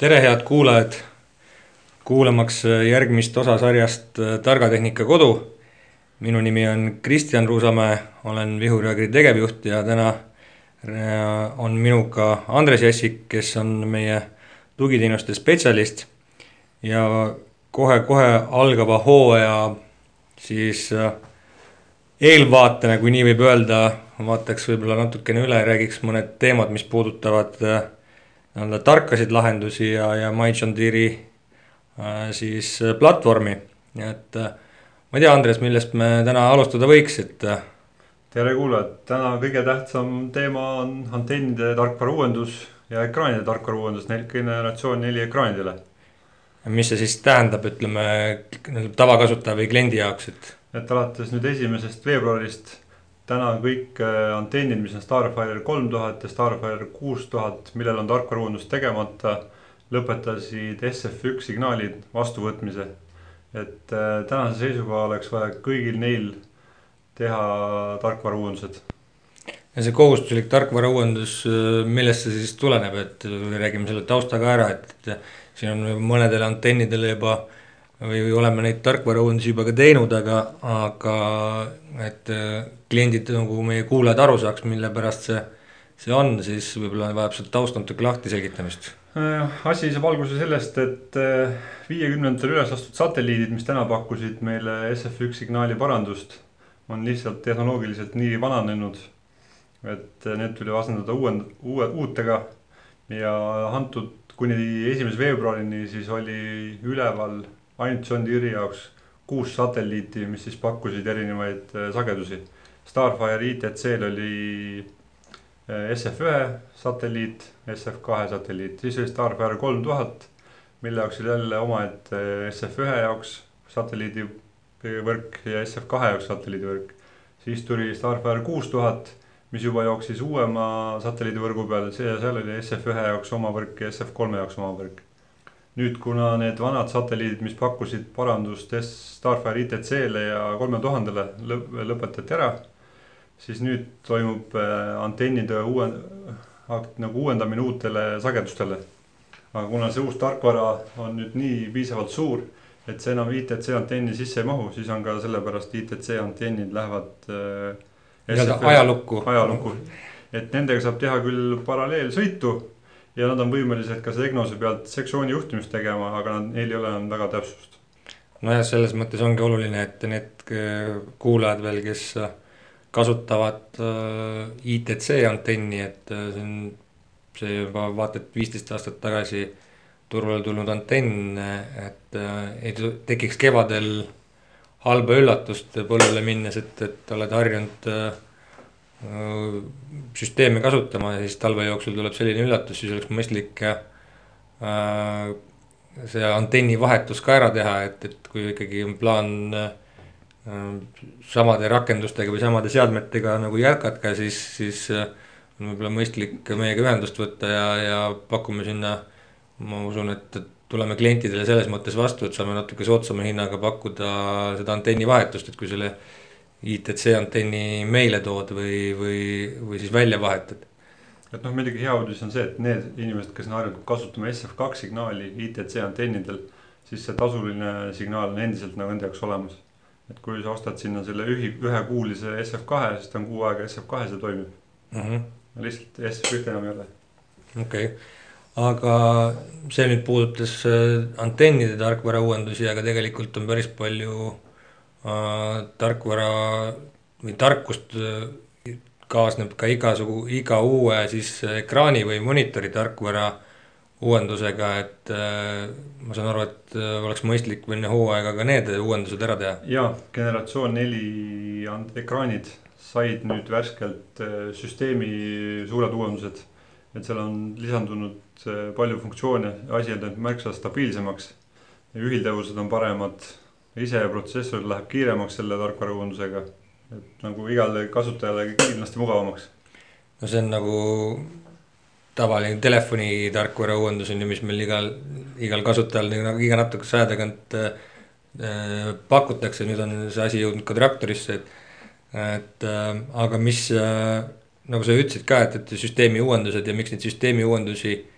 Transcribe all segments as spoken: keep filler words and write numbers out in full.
tere, head kuulajad, kuulamaks järgmist osa sarjast Targa Tehnika Kodu. Minu nimi on Kristjan Ruusamäe, olen Vihuriagri tegevjuht ja täna on minuga Andres Jessik, kes on meie tugiteenuste spetsialist. Ja kohe-kohe algava hooaja siis eelvaatena, kui nii võib öelda, vaataks võib-olla natukene üle, räägiks mõned teemad, mis puudutavad tarkasid lahendusi ja, ja MyJohn siis platvormi. Et ma ei tea, Andres, millest me täna alustada võiks, et tere kuulajad, täna kõige tähtsam teema on antennide tarkvara uuendus ja ekraanide tarkvara uuendus generatsioon neli ekraanidele. Mis see siis tähendab, ütleme, tavakasutaja või kliendi jaoks, et et alates nüüd esimesest veebruarist täna kõik antennid, mis on Starfire kolm tuhat ja Starfire kuus tuhat, millel on tarkvara uuendus tegemata, lõpetasid S F üks signaalid vastuvõtmise. Et tänase seisuga oleks vaja kõigil neil teha tarkvara uuendused. Ja see kohustuslik tarkvara uuendus, millest see siis tuleneb, et räägime selle taustaga ära, et siin on mõnedele antennidele juba või oleme neid tarkvara uuendusi juba ka teinud, aga, aga et kliendid nagu meie kuulajad aru saaks, mille pärast see, see on, siis võib-olla vajab seda taust natuke lahti selgitamist. Asi saab alguse sellest, et viiekümnendatel üles astud satelliidid, mis täna pakkusid meile S F üks signaali parandust, on lihtsalt tehnoloogiliselt nii vananenud, et need tuli asendada uue, uue, uutega ja antud kuni esimese veebruarini siis oli üleval ainult John Deere jaoks kuus satelliiti, mis siis pakkusid erinevaid sagedusi. Starfire I T C-l oli S F üks satelliit, S F kaks satelliit, siis oli Starfire kolm tuhat, mille jaoks oli jälle oma, et S F üks jaoks satelliidivõrk ja S F kaks jaoks satelliidivõrk. Siis tuli Starfire kuus tuhat, mis juba jooksis uuema satelliidivõrgu peale, seal oli S F üks jaoks oma võrk ja S F kolm jaoks oma võrk. Nüüd, kuna need vanad satelliidid, mis pakkusid parandust Starfire I T C-le ja kolme tuhandele lõpetati ära, siis nüüd toimub antennide uue, nagu uuendamine uutele sagedustele. Aga kuna see uus tarkvara on nüüd nii piisavalt suur, et see enam I T C antenni sisse ei mahu, siis on ka sellepärast I T C antennid lähevad ajalukku. ajalukku. Et nendega saab teha küll paralleelsõitu ja nad on võimelised ka see EGNOS-e pealt sektsiooni juhtimist tegema, aga nad, neil ei ole enam väga täpsust. No ja selles mõttes ongi oluline, et need kuulajad veel, kes kasutavad I T C antenni, et see on see juba vaata, et viisteist aastat tagasi turule tulnud antenn, et ei tekiks kevadel halba üllatust põllule minnes, et, et oled harjunud süsteemi kasutama ja siis talve jooksul tuleb selline üllatus, siis oleks mõistlik äh, see antenni vahetus ka ära teha, et, et kui ikkagi on plaan äh, samade rakendustega või samade seadmetega nagu jätkata, siis, siis on võib-olla mõistlik meiega ühendust võtta ja, ja pakume sinna, ma usun, et tuleme klientidele selles mõttes vastu, et saame natuke soodsama hinnaga pakkuda seda antenni vahetust, et kui selle I T C antenni meile tood või, või, või siis välja vahetad. Et noh, midagi hea uudis on see, et need inimesed, kes on harjunud kasutama S F kaks signaali I T C antennidel, siis see tasuline signaal on endiselt nagu nende jaoks olemas. Et kui sa ostad sinna selle ühi, ühekuulise S F kaks, siis ta on kuu aega S F kaks ja toimib. Uh -huh. Lihtsalt S F üks enam ei ole. Okei, okay. Aga see nüüd puudutas antennide tarkvara uuendusi, aga tegelikult on päris palju tarkvara või tarkust kaasneb ka igasugu, iga uue siis ekraani või monitori tarkvara uuendusega, et ma saan aru, et oleks mõistlik enne hooaega ka need uuendused ära teha. Ja, generatsioon neli ekraanid said nüüd värskelt süsteemi suured uuendused, et seal on lisandunud palju funktsioone, asi on märksa stabiilsemaks, ühildavused on paremad, ise protsessor läheb kiiremaks selle tarkvara uuendusega, et nagu igale kasutajale kindlasti mugavamaks. No see on nagu tavaline telefoni tarkvara uuendus, mis meil igal, igal kasutajal nagu iga natuke saja tagant äh, pakutakse, nüüd on see asi jõudnud ka traktorisse, et, et äh, aga mis äh, nagu sa ütlesid ka, et, et süsteemi uuendused ja miks neid süsteemi uuendusi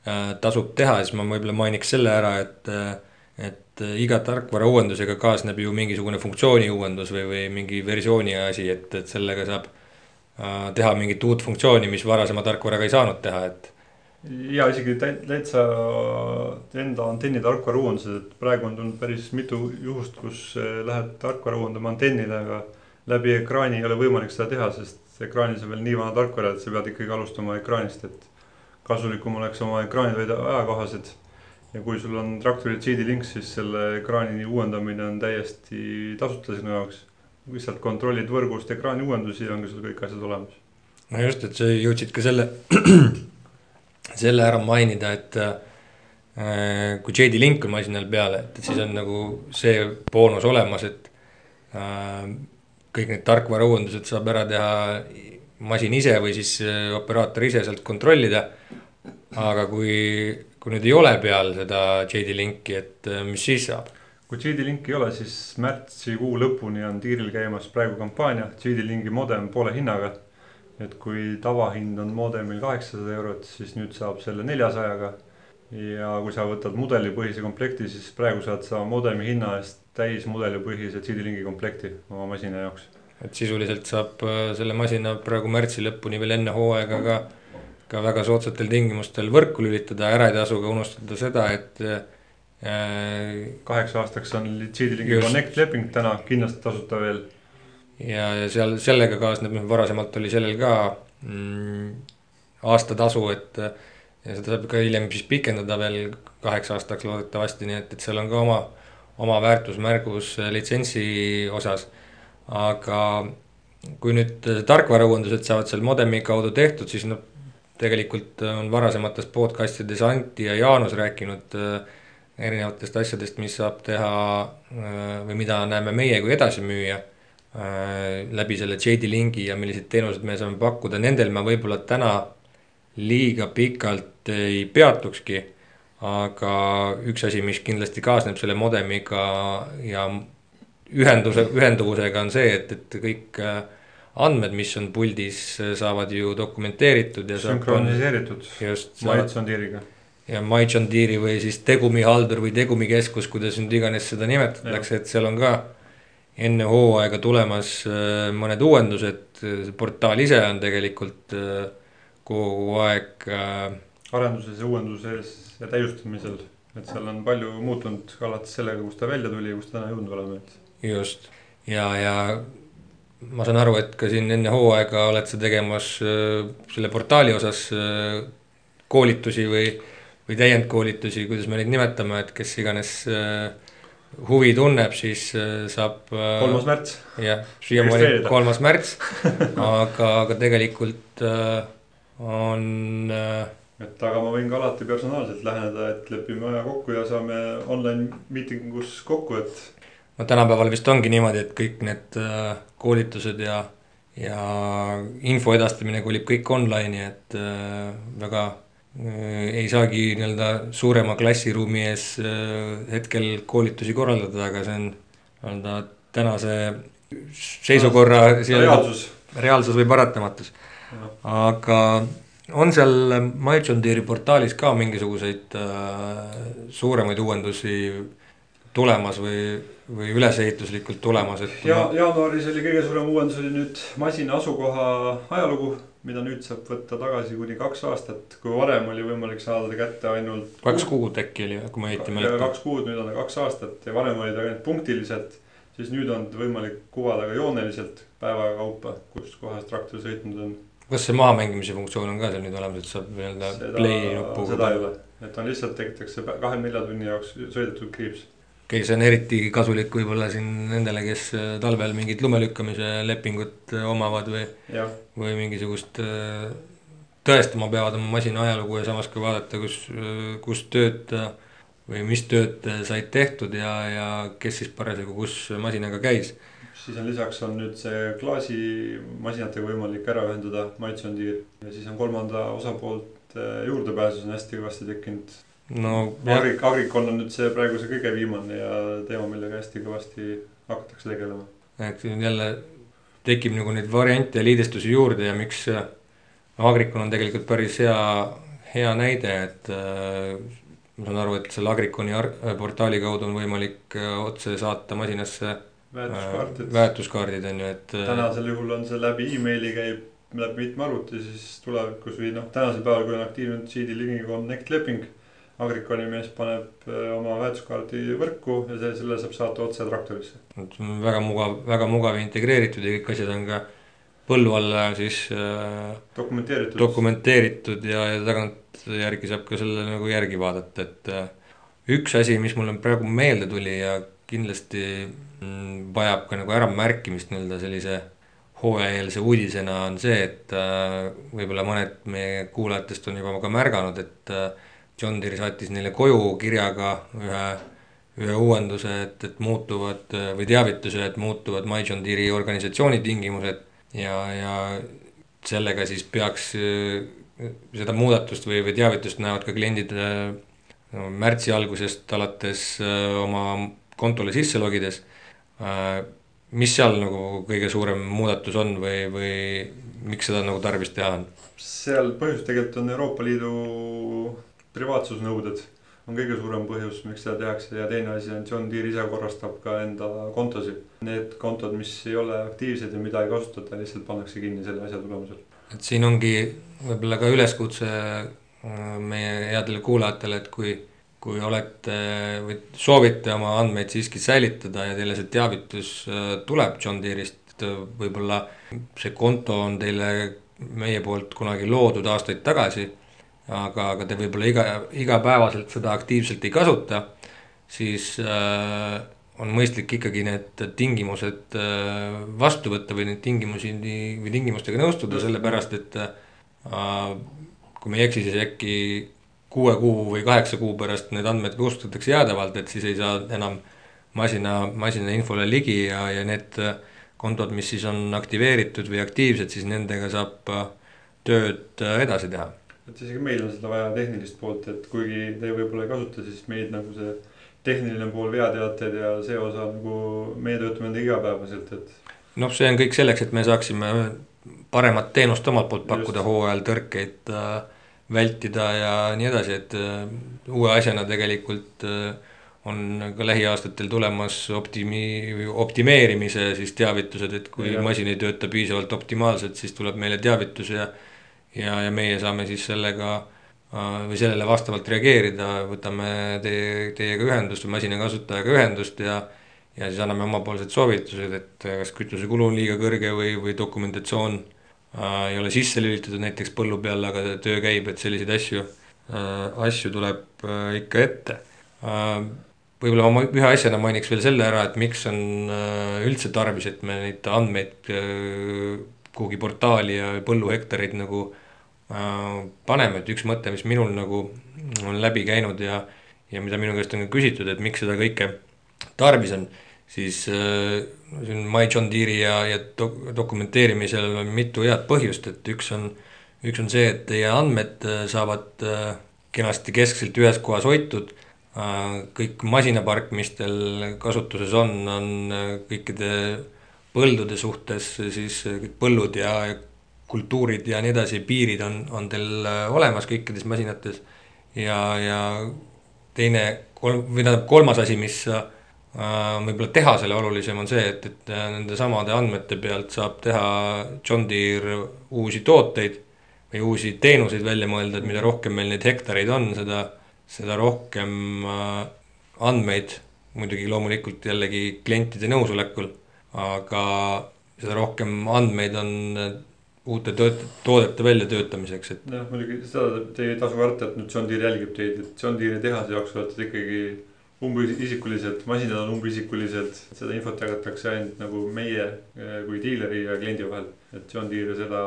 tasub teha, siis ma võib-olla mainiks selle ära, et, et iga tarkvara uuendusega kaasneb ju mingisugune funktsiooni uuendus või, või mingi versiooni asi, et, et sellega saab teha mingit uut funktsiooni, mis varasema tarkvaraga ei saanud teha, et ja isegi täitsa enda antenni tarkvara uuendused, et praegu on tulnud päris mitu juhust, kus lähed tarkvara uuendama antennile, aga läbi ekraani ei ole võimalik seda teha, sest ekraanis on veel nii vana tarkvara, et sa pead ikkagi alustama ekraanist, et kasulikum oleks oma ekraanid hoida ajakohased. Ja kui sul on traktori J D Link, siis selle ekraani uuendamine on täiesti tasuta sinu jaoks. Lihtsalt kontrollid võrgust ekraani uuendusi ja ongi sul kõik asjad olemas. No just, et sa jõudsid ka selle selle ära mainida, et äh, kui J D Link on masinal peale, et siis on nagu see boonus olemas, et äh, kõik need tarkvara uuendused saab ära teha masin ise või siis operaator ise sealt kontrollida. Aga kui, kui nüüd ei ole peal seda J D Linki, et mis siis saab? Kui J D Link ei ole, siis märtsi kuu lõpuni on tiiril käimas praegu kampaania J D Linki modem poole hinnaga. Et kui tavahind on modemil kaheksasada eurot, siis nüüd saab selle neljasajaga. Ja kui sa võtad mudelipõhise komplekti, siis praegu saad sa modemi hinna eest täis mudelipõhise J D Linki komplekti oma masina jaoks. Et sisuliselt saab selle masina praegu märtsi lõpuni veel enne hooaega ka, ka väga soodsatel tingimustel võrku lülitada, ära ei tasu ka unustada seda, et äh, kaheksa aastaks on J D Linki Connect leping täna kindlasti tasuta veel. Ja, ja seal sellega kaasneb, varasemalt oli sellel ka mm, aastatasu, et ja seda saab ka hiljem siis pikendada veel kaheksa aastaks loodetavasti, nii et, et seal on ka oma, oma väärtusmärgus litsentsi osas. Aga kui nüüd tarkvarauuendused saavad seal modemi kaudu tehtud, siis no, tegelikult on varasemates podcastides Antti ja Jaanus rääkinud erinevatest asjadest, mis saab teha või mida näeme meie kui edasimüüja läbi selle J D Linki ja millised teenused me saame pakkuda. Nendel ma võib-olla täna liiga pikalt ei peatukski, aga üks asi, mis kindlasti kaasneb selle modemiga ja ühenduse, ühenduvusega on see, et, et kõik andmed, mis on puldis, saavad ju dokumenteeritud ja sünkroniseeritud MyJohn Deere'iga. Ja MyJohn Deere või siis tegumihaldur või tegumikeskus, kuidas nüüd iganes seda nimetatakse, et seal on ka enne hooaega tulemas mõned uuendused, portaal ise on tegelikult kogu aeg arenduses ja uuenduses ja täiustamisel, et seal on palju muutunud alates sellega, kus ta välja tuli ja kus täna jõudnud oleme. Just, ja, ja ma saan aru, et ka siin enne hooaega oled sa tegemas selle portaali osas koolitusi või, või täiendkoolitusi, kuidas me neid nimetame, et kes iganes huvi tunneb, siis saab kolmas märts. Jah, siiamaani kolmas märts, aga, aga tegelikult on et aga ma võin ka alati personaalselt läheneda, et lepime aja kokku ja saame online meetingus kokku, et no tänapäeval vist ongi niimoodi, et kõik need koolitused ja, ja info edastamine kolib kõik online'i, et väga ei saagi nii-öelda suurema klassiruumi ees hetkel koolitusi korraldada, aga see on nii-öelda tänase seisukorra reaalsus. reaalsus või paratamatus. Aga on seal MyJohn Deere portaalis ka mingisuguseid äh, suuremaid uuendusi tulemas või, või ülesehituslikult tulemas? Et ja, jaanuaris oli kõige suurem uuendus oli nüüd masina asukoha ajalugu, mida nüüd saab võtta tagasi kuni kaks aastat, kui varem oli võimalik saada kätte ainult kaks kuud äkki oli, kui ma õieti mäletan. Kaks kuud, nüüd on kaks aastat ja varem oli ta ainult punktiliselt, siis nüüd on võimalik kuvada ka jooneliselt päeva kaupa, kus kohas traktor sõitnud on. Kas see maha mängimise funktsioon on ka seal nüüd olemas, et saab öelda play nupu? Seda ei ole, et on lihtsalt tekitakse kahekümne nelja tunni jaoks sõidetud kriips. Okay, see on eriti kasulik võib-olla siin nendele, kes talvel mingit lumelükkamise lepingut omavad või, või mingisugust tõestama peavad oma masina ajalugu ja samas ka vaadata, kus, kus tööd või mis tööd said tehtud ja, ja kes siis parasjagu kus masinaga käis. Siis on lisaks on nüüd see klaasi masinatega võimalik ära ühendada MyJohn Deere ja siis on kolmanda osapoolt juurdepääsus on hästi kõvasti tekkinud. No, Agrik, Agrikon on nüüd see praegu see kõige viimane ja teema, millega hästi kõvasti hakatakse tegelema. Et jälle tekib nagu neid variante ja liidestusi juurde ja miks Agrikon on tegelikult päris hea, hea näide, et äh, ma saan aru, et selle Agriconi ar- portaali kaudu on võimalik äh, otse saata masinasse äh, väärtuskaardid. väärtuskaardid on ju, et äh, tänasel juhul on see läbi emaili käib läbi mitme arvuti, siis tulevikus või noh, tänasel päeval, kui on aktiivne G D Linkiga Connect leping, Agriconi mees paneb äh, oma väärtuskaardi võrku ja see, selle saab saata otse traktorisse. et see on väga mugav, väga mugav ja integreeritud ja kõik asjad on ka põllu alla siis äh, dokumenteeritud. dokumenteeritud ja, ja tagantjärgi saab ka selle nagu järgi vaadata, et äh, üks asi, mis mulle praegu meelde tuli ja kindlasti mm, vajab ka nagu äramärkimist nii-öelda sellise hooajaeelse uudisena on see, et äh, võib-olla mõned meie kuulajatest on juba ka märganud, et äh, John Deere saatis neile koju kirjaga ühe, ühe uuenduse, et, et muutuvad äh, või teavituse, et muutuvad My John Deere'i organisatsiooni tingimused ja, ja sellega siis peaks äh, seda muudatust või, või teavitust näevad ka kliendid äh, no, märtsi algusest alates äh, oma kontole sisse logides. Äh, mis seal nagu kõige suurem muudatus on või, või miks seda nagu tarvis teha on? seal põhjus tegelikult on Euroopa Liidu privaatsusnõuded on kõige suurem põhjus, miks seda tehakse ja teine asi on John Deere ise korrastab ka enda kontosid. Need kontod, mis ei ole aktiivsed ja mida ei kasutata, lihtsalt pannakse kinni selle asja tulemusel. Et siin ongi võib-olla ka üleskutse meie headele kuulajatele, et kui, kui olete või soovite oma andmeid siiski säilitada ja teile see teavitus tuleb John Deere'ist, võib-olla see konto on teile meie poolt kunagi loodud aastaid tagasi, aga, aga te võib-olla iga, igapäevaselt seda aktiivselt ei kasuta, siis äh, on mõistlik ikkagi need tingimused äh, vastu võtta või neid tingimusi või tingimustega nõustuda, sellepärast et äh, kui me ei eksi, siis äkki kuue kuu või kaheksa kuu pärast need andmed kustutatakse jäädavalt, et siis ei saa enam masina, masina infole ligi ja, ja need kontod, mis siis on aktiveeritud või aktiivsed, siis nendega saab tööd edasi teha. Et isegi meil on seda vaja tehnilist poolt, et kuigi te võib-olla ei kasuta, siis meid nagu see tehniline pool, veateated ja see osa nagu meie töötame enda igapäevaselt, et noh, see on kõik selleks, et me saaksime paremat teenust omalt poolt pakkuda, hooajal tõrkeid äh, vältida ja nii edasi, et äh, uue asjana tegelikult äh, on ka lähiaastatel tulemas optimi, optimeerimise siis teavitused, et kui ja. masin ei tööta piisavalt optimaalselt, siis tuleb meile teavitus ja ja, ja meie saame siis sellega või sellele vastavalt reageerida, võtame teie, teiega ühendust või masina kasutajaga ühendust ja ja siis anname omapoolsed soovitused, et kas kütusekulu on liiga kõrge või, või dokumentatsioon äh, ei ole sisse lülitatud näiteks põllu peal, aga töö käib, et selliseid asju äh, asju tuleb äh, ikka ette äh, võib-olla ma ühe asjana mainiks veel selle ära, et miks on äh, üldse tarvis, et me neid andmeid äh, kuhugi portaali ja põlluhektarid nagu äh, paneme, et üks mõte, mis minul nagu on läbi käinud ja, ja mida minu käest on küsitud, et miks seda kõike tarvis on, siis äh, My John Deere'i ja, ja do- dokumenteerimisel on mitu head põhjust, et üks on, üks on see, et teie andmed saavad äh, kenasti keskselt ühes kohas hoitud, äh, kõik masinapark, mis teil kasutuses on, on kõikide põldude suhtes, siis kõik põllud ja kultuurid ja nii edasi, piirid on, on teil olemas kõikides masinates ja, ja teine, kolm, või tähendab kolmas asi, mis äh, võib-olla tehasele olulisem on see, et, et nende samade andmete pealt saab teha John Deere uusi tooteid või uusi teenuseid välja mõelda, et mida rohkem meil neid hektareid on, seda, seda rohkem äh, andmeid, muidugi loomulikult jällegi klientide nõusolekul, aga seda rohkem andmeid on uute tööt- toodete väljatöötamiseks, et jah, muidugi seda te ei tasu karta, et nüüd John Deere jälgib teid, et John Deere tehase jaoks olete ikkagi umbisikulised, masinad on umbisikulised, seda infot jagatakse ainult nagu meie kui diileri ja kliendi vahel, et John Deere seda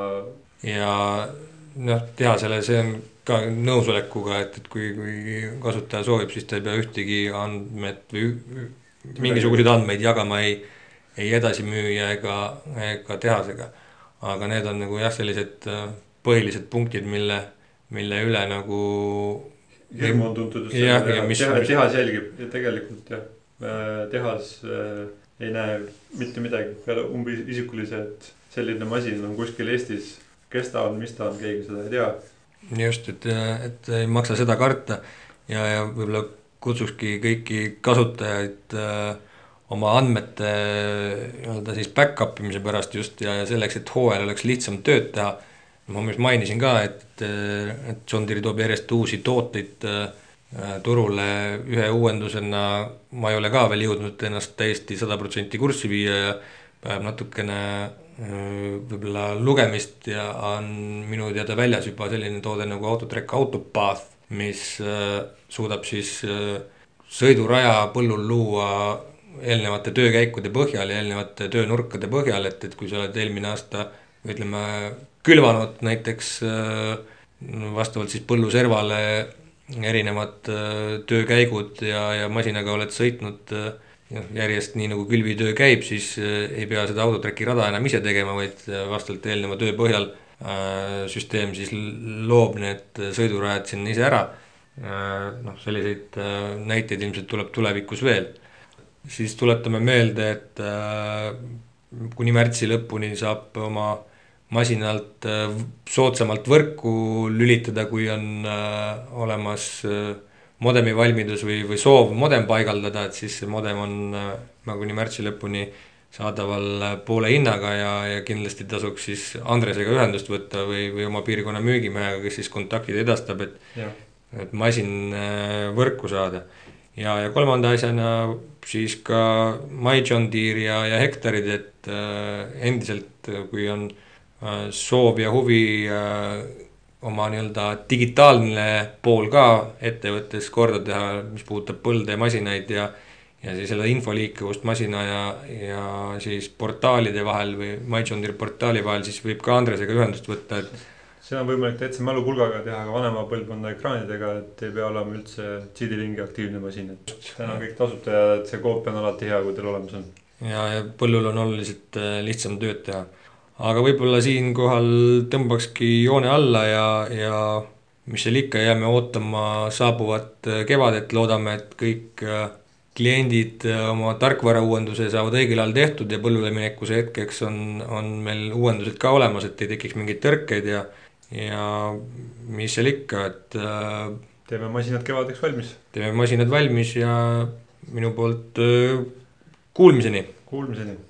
ja noh, tehasele see on ka nõusolekuga, et, et kui, kui kasutaja soovib, siis ta ei pea ühtegi andmed või mingisuguseid andmeid jagama ei ei edasi müüa ega, ega tehasega. Aga need on nagu jah, sellised põhilised punktid, mille, mille üle nagu hirmu on tuntud just ja, selle, ja mis, teha, mis... tehas jälgib ja tegelikult jah, tehas ei näe mitte midagi peale umbisikulise, et selline masin on kuskil Eestis, kes ta on, mis ta on, keegi seda ei tea. just, et, et ei maksa seda karta ja, ja võib-olla kutsukski kõiki kasutajaid äh, oma andmete nii-öelda siis back-up imise pärast just ja, ja selleks, et hooajal oleks lihtsam tööd teha. Ma mainisin ka, et, et John Deere toob järjest uusi tooteid äh, turule ühe uuendusena. Ma ei ole ka veel jõudnud ennast täiesti sada protsenti kurssi viia ja päev natukene võib-olla lugemist ja on minu teada väljas juba selline toode nagu Autotrack Autopath, mis suudab siis sõiduraja põllul luua eelnevate töökäikude põhjal ja eelnevate töönurkade põhjal, et, et kui sa oled eelmine aasta ütleme külvanud näiteks vastavalt siis põlluservale erinevad töökäigud ja, ja masinaga oled sõitnud järjest nii nagu külvitöö käib, siis ei pea seda Autotracki rada enam ise tegema, vaid vastavalt eelneva töö põhjal süsteem siis loob need sõidurajad sinna ise ära. Noh, selliseid näiteid ilmselt tuleb tulevikus veel. Siis tuletame meelde, et kuni märtsi lõpuni saab oma masinalt soodsamalt võrku lülitada, kui on olemas modemi valmidus või, või soov modem paigaldada, et siis see modem on äh, kuni märtsi lõpuni saadaval poole hinnaga ja, ja kindlasti tasuks siis Andresega ühendust võtta või, või oma piirkonna müügimehega, kes siis kontaktid edastab, et, et masin äh, võrku saada. Ja, ja kolmanda asjana siis ka My John Deere ja, ja hektarid, et äh, endiselt kui on äh, soov ja huvi äh, oma nii-öelda digitaalne pool ka ettevõttes korda teha, mis puudutab põlde ja masinaid ja, ja siis selle infoliikuvust masina ja, ja siis portaalide vahel või My John Deere portaali vahel, siis võib ka Andresega ühendust võtta. Et see on võimalik täitsa mälupulgaga teha ka vanema põlvkonna ekraanidega, et ei pea olema üldse G D Lingi aktiivne masin. Täna kõik tasuta ja et see koopia on alati hea, kui teil olemas on. Ja, ja põllul on oluliselt lihtsam tööd teha. Aga võib-olla siin kohal tõmbakski joone alla ja, ja mis seal ikka, jääme ootama saabuvat kevadet, loodame, et kõik kliendid oma tarkvara uuenduse saavad õigel ajal tehtud ja põllule minekuse hetkeks on, on meil uuendused ka olemas, et ei tekiks mingeid tõrkeid ja, ja mis seal ikka, et teeme masinad kevadeks valmis. Teeme masinad valmis ja minu poolt kuulmiseni. Kuulmiseni.